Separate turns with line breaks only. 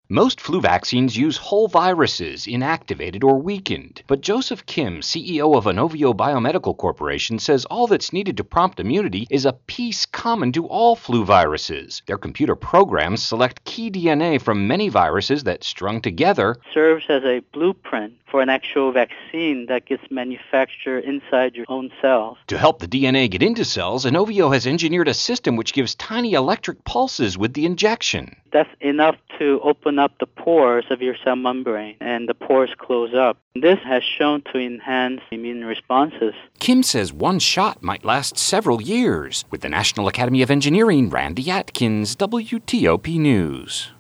Most flu vaccines use whole viruses, inactivated or weakened. But Joseph Kim, CEO of Inovio Biomedical Corporation, says all that's needed to prompt immunity is a piece common to all flu viruses. Their computer programs select key DNA from many viruses that, strung together,
serves as a blueprint for an actual vaccine that gets manufactured inside your own cells.
To help the DNA get into cells, Inovio has engineered a system which gives tiny electric pulses with the injection.
That's enough to open up the pores of your cell membrane, and the pores close up. This has shown to enhance immune responses.
Kim says one shot might last several years. With the National Academy of Engineering, Randy Atkins, WTOP News.